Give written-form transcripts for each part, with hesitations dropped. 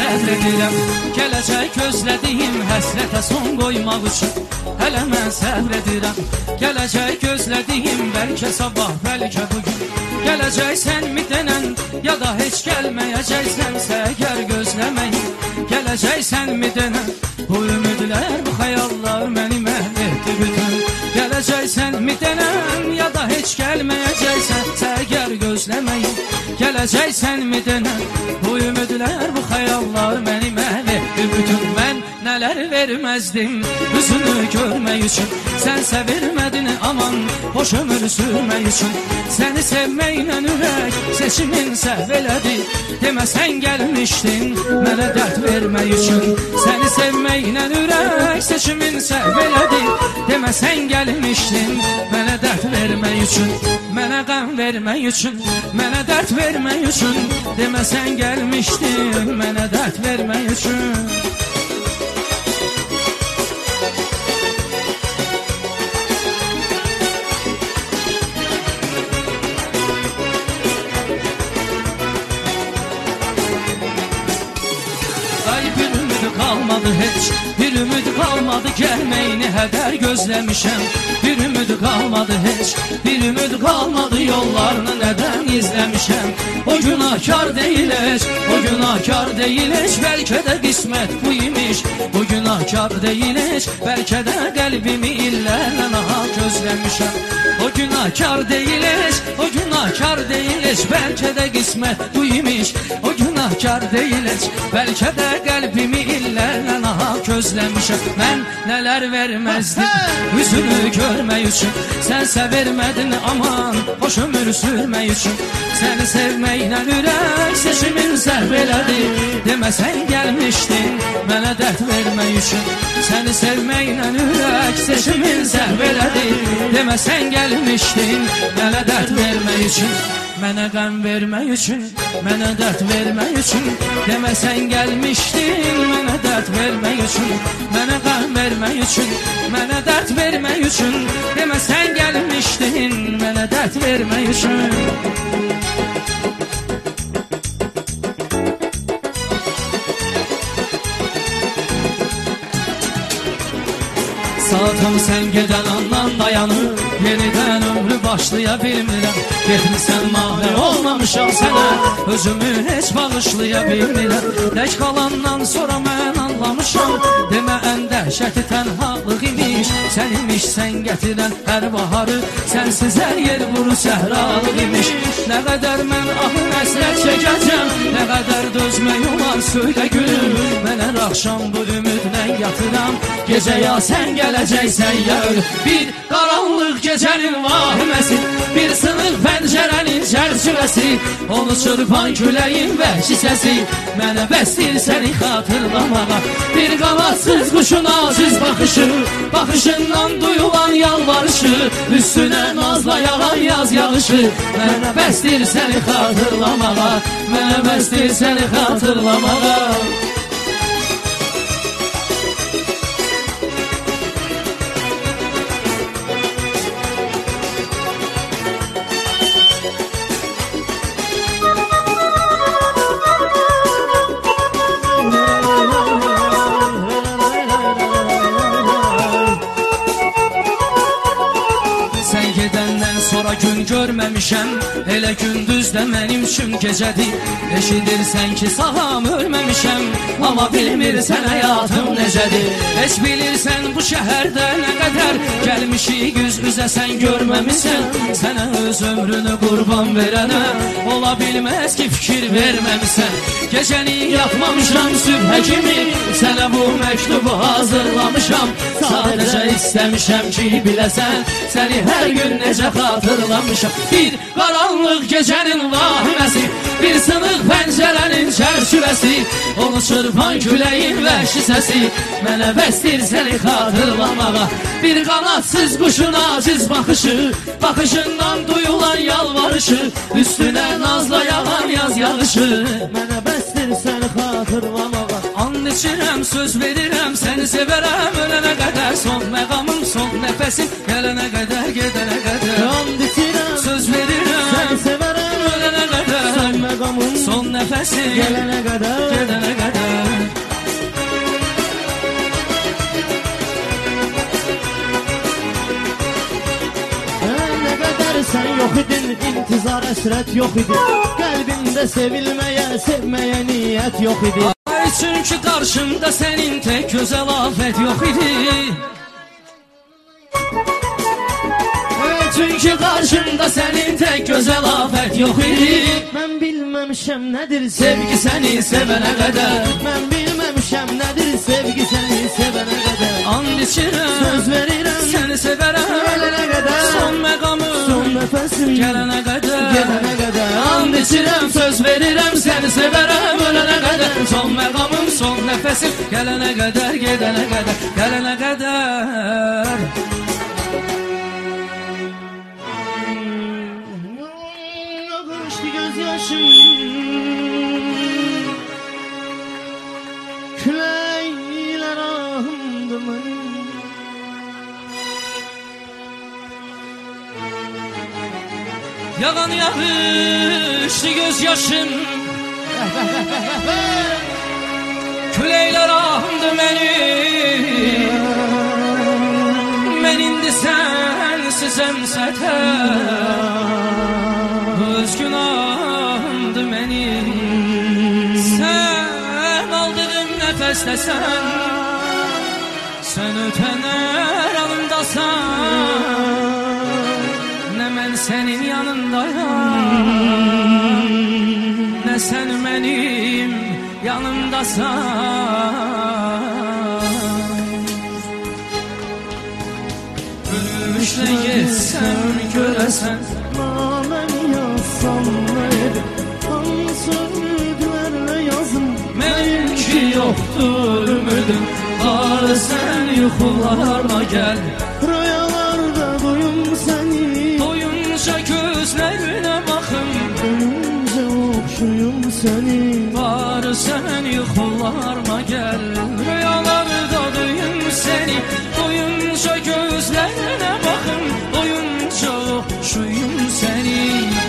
səbr edirəm. Gələcək gözlədiyim həsrətə son qoymaq üçün hələ mən səbr edirəm. Gələcək gözlədiyim bəlkə sabah, bəlkə bugün. Gələcəksən mi denən, ya da heç gəlməyəcəksənsə əgər gözləməyin. Gələcəksən mi denən, bu ümidlər, bu xəyallar məni məhv etdi bütün. Gələcəksən mi denən, ya da heç gəlməyəcəksənsə əgər gözləməyin. Gələcəksən mi denən, bu ümidlər, bu xəyallar məni məhv etdi bütün. Mən nələr verməzdim üzünü görmək üçün, sənsə vermədin aman hoş ömür sürmək üçün. Səni sevməklə ürək seçimin səhv elədi, demə sən gəlmişdin mənə dərd vermək üçün. Səni sevməklə ürək seçimin səhv elədi, demə sən gəlmişdin mənə dərd vermək üçün. Mənə qəm vermək üçün, mənə dərd vermək üçün, demə sən gəlmişdin mənə dərd vermək üçün. Qalmadı heç, bir ümid qalmadı gəlməyini hədər gözləmişəm. Bir ümid qalmadı heç, bir ümid qalmadı yollarını nədən izləmişəm. O günahkar deyil heç, o günahkar deyil heç, bəlkə də qismət bu imiş. O günahkar deyil heç, bəlkə də qəlbimi illərlə nahaq gözləmişəm. O günahkar deyil heç, o günahkar deyil heç, bəlkə də qismət bu imiş. O günahkar deyil heç, bəlkə də qəlbimi illərlə nahaq gözləmişəm. Mən nələr verməzdim üzünü görmək üçün, sənsə vermədin aman hoş ömür sürmək üçün. Səni sevməklə ürək seçimin səhv elədi, demə sən gəlmişdin mənə dərd vermək üçün. Səni sevməklə ürək seçimin səhv elədi, demə sən gəlmişdin mənə dərd vermək üçün. Mənə qəm vermək üçün, mənə dərd vermək üçün, demə sən gəlmişdin mənə dərd vermək üçün. Mənə qəm vermək üçün, mənə dərd vermək üçün, demə sən gəlmişdin mənə dərd vermək üçün. Saatım sən gedən andan dayanır, yenidən ömrü başlaya bilmirəm. Getmirsən mahve olmamışam sənə, özümü heç bağışlaya bilmirəm. Tək qalandan sonra mən anlamışam, demə ən dəhşəti tənhalıq imiş. Sən imiş sən gətirən hər baharı, sənsiz hər yer vuru səhralıq imiş. Nə qədər mən ahı həsrət çəkəcəm, nə qədər dözmək olar söylə gülüm. Mən hər axşam bu ümidlə yatıram, gecə ya sən gələcəksən ya ölüm. Bir qaranlıq gecənin vahiməsi, bir sınıq pəncərənin çərçivəsi, onu çırpan küləyin vəhşi səsi mənə bəsdir səni xatırlamağa. Bir qanadsız quşun aciz baxışı, baxışından duyulan yalvarışı, üstünə nazla yağan yaz yağışı mənə bəsdir səni xatırlamağa, mənə bəsdir səni xatırlamağa. Sonra gün görməmişəm, elə gündüz də mənim üçün gecədir. Eşidirsən ki sağam ölməmişəm, amma bilmirsən həyatım necədir. Heç bilirsən bu şəhərdə nə qədər gəlmişik yüz üzə sən görməmişsən. Sənə öz ömrünü qurban verənə ola bilməz ki fikir verməmişsən. Gecəni yatmamışam sübhə kimi, sənə bu məktubu hazırlamışam. Sadəcə istəmişəm ki biləsən, səni hər gün necə xatırlamışam. Bir qaranlıq gecənin vahiməsi, bir sınıq pəncərənin çərçivəsi, onu çırpan küləyin vəhşi səsi mənə bəsdir səni xatırlamağa. Bir qanadsız quşun aciz baxışı, baxışından duyulan yalvarışı, üstünə nazla yağan yaz yağışı mənə bəsdir səni xatırlamağa. And içirəm, söz verirəm, səni sevərəm ölənə qədər, son məqamım, son nəfəsim gələnə qədər, gedənə qədər. And içirəm, söz verirəm, səni sevərəm ölənə qədər, son məqamım, son nəfəsim gələnə qədər, gedənə qədər. intizar əsrət yox idi. Qəlbində sevilməyə, sevməyə niyyət yox idi. Ay, çünki qarşımda sənin tək gözəl afət yox idi. Çünki qarşımda sənin tək gözəl afət yox idi. Mən bilməmişəm nədir Sevgi səni sevənə qədər. Mən bilməmişəm nədir sevgi səni sevənə qədər. And içirəm, Söz verirəm səni sevərəm, ölənə qədər. son məqamım, Son nəfəsim gələnə qədər. gedənə qədər. And içirəm, söz verirəm, səni sevərəm, ölənə qədər. Son məqamım, son nəfəsim, gələnə qədər, gedənə qədər, gələnə qədər. Ağışdı göz yaşım, küləklər ahımdı mənim. Yağan yağışdı göz yaşım, küləklər ahımdı mənim. Mən indi sənsizəm sətər, öz günahımdı mənim. Sən aldığım nəfəsdəsən, sən ötənər anımdasan. Nə mən sənin yanındayam, nə sən mənim yanımdasan. Ölmüşlə getsəm görəsən, Namən yazsam nə edib, hansı ümidlərlə yazım. mənim ki yoxdur ümidim. Barı sən yuxularıma gəl, Rüyalarda duyum səni, doyunca gözlərinə baxım. Dönüncə oxşuyum səni. Barı sən yuxularıma gəl, rüyalarda duyum səni. Doyunca gözlərinə baxım, doyunca oxşuyum səni.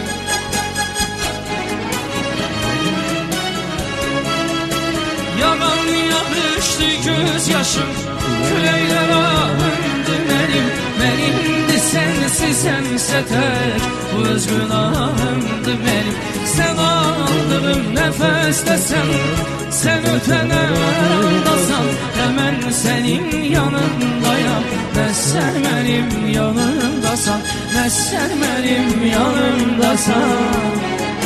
Yağan yağışdı göz yaşım, küləklər ahımdı mənim. Mənimdir sənsizəmsə tək, öz günahımdı mənim. Sən aldığım nəfəsdəsən, sən ötənər andasan. Nə mən sənin yanındayam, nə sən mənim yanımdasan. Nə sən mənim yanımdasan.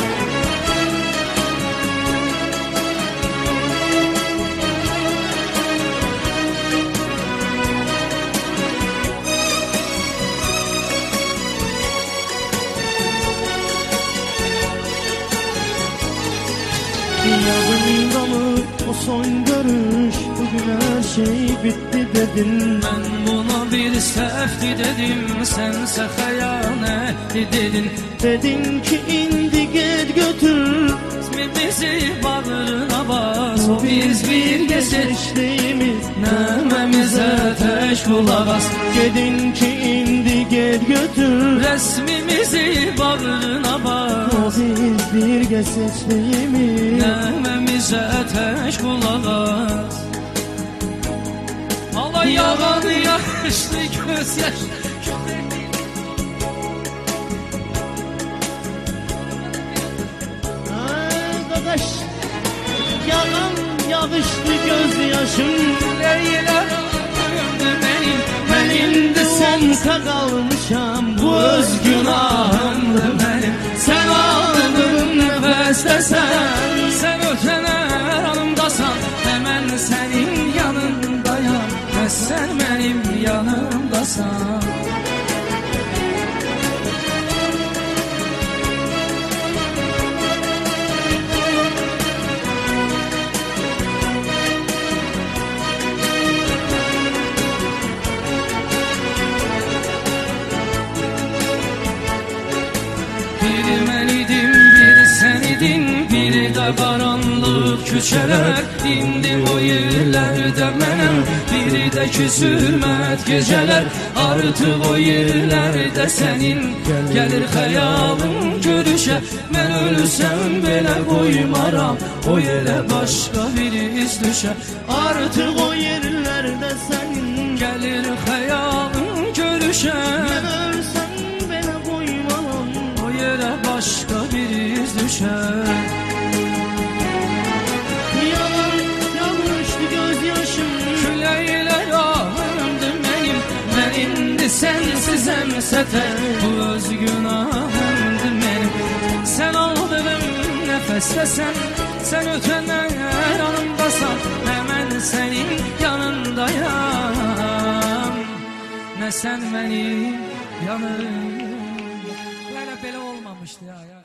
Yadımda mı o son görüş, bugün her şey bitti dedin. Mən buna bir səhvdi dedim, sənsə xəyanətli dedin. Dedin ki indi get götür, Bizi bağrına bas, o biz birgə seçtiğimiz nəməmizə tək qulaq as. Dedin ki indi get götür, Rəsmimizi bağrına bas, o biz birgə seçtiğimiz nəməmizə tək qulaq as. Allah yağan yağışlı göz yaş. Arkadaş, yağan yağışlı göz yaşım, Leyler ömdü benim, ben indi sonka kalmışam, bu öz günahımdı benim. Sen aldığım nəfəsdəsən, sən ötənər anımdasan. Nə mən sənin yanındayam, nə sən mənim yanımdasan. Biri mən idim, biri sən idin, biri də qaranlıq küçələr. İndi o yerlərdə mənəm, biri də ki zülmət gecələr. Artıq o yerlərdə sənin gəlir xəyalım görüşə. Mən ölsəm belə qoymaram, o yerə başqa bir iz düşə. Artıq o yerlərdə sənin gəlir xəyalım görüşə. Mən ölsəm belə qoymaram, O yerə başqa nədənsə tək. Bu öz günahımdır mənim. Sən aldığım nəfəsdəsən, sən ötəndən yanımdasan, nə mən sənin yanındayam, nə sən mənim yanım. Belə olmamışdı ya.